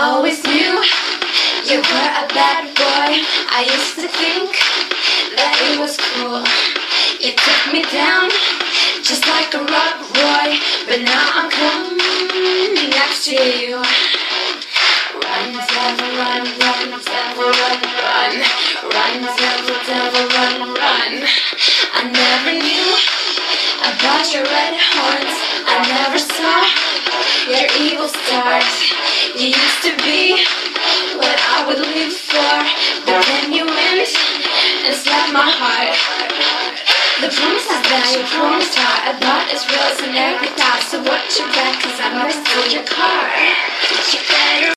always knew you were a bad boy. I used to think that it was cool. You took me down just like a rock boy, but now I'm coming next to you. Run, devil, run, run, devil, run, run. Run, devil, devil, run, run. I never knew about your red horns. I never saw your evil stars. You used to be what I would live for, but then you went and slapped my heart. The promises that you promised her about is real and every thought. So what you got, 'cause I never stole your car. You better